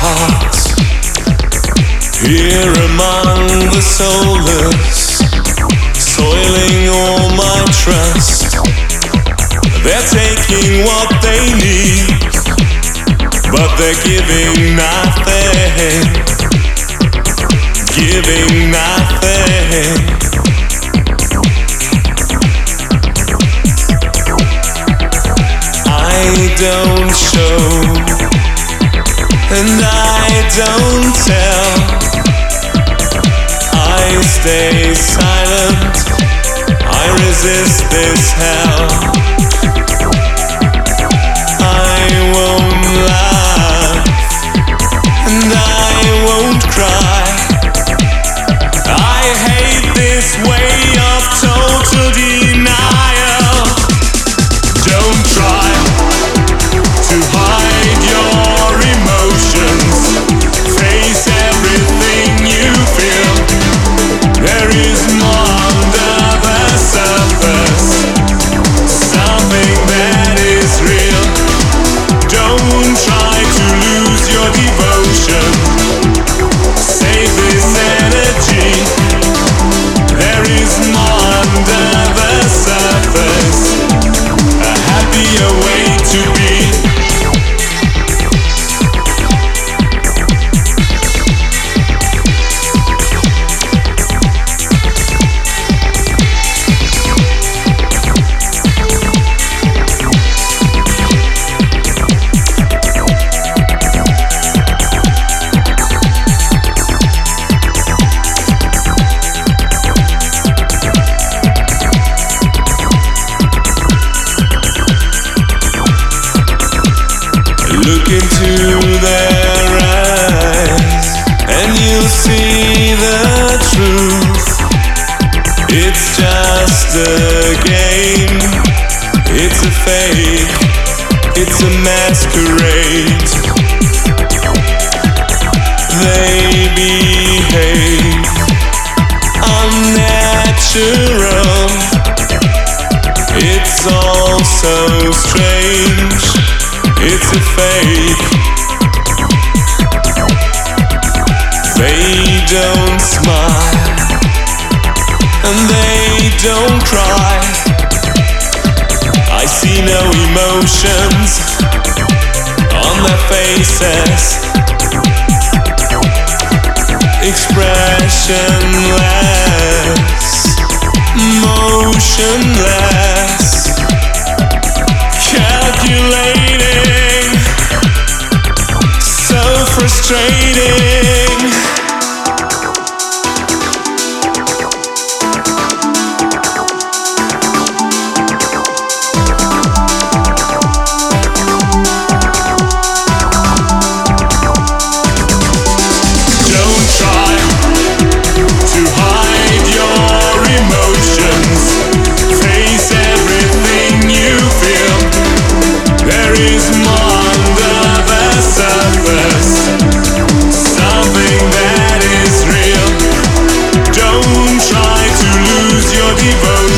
heart. Here among the soulless, soiling all my trust. They're taking what they need, but they're giving nothing. Giving nothing. I don't show, and I don't tell. I stay silent, I resist this hell. I won't laugh, and I won't cry. I hate this way of total denial. Don't try to hide your emotions. Face everything you feel. There is more under the surface, something that is real. Don't try to lose your devotion. Save this energy. There is more under the surface, a happier way to be. Look into their eyes, and you'll see the truth. It's just a game, it's a fake, it's a masquerade. They behave unnatural. It's all so strange. It's a fake. They don't smile, and they don't cry. I see no emotions on their faces. Expressionless, motionless, calculating, so frustrating. Don't try to hide your emotions. Face everything you feel. There is more under the surface, something that is real. Don't try to lose your devotion.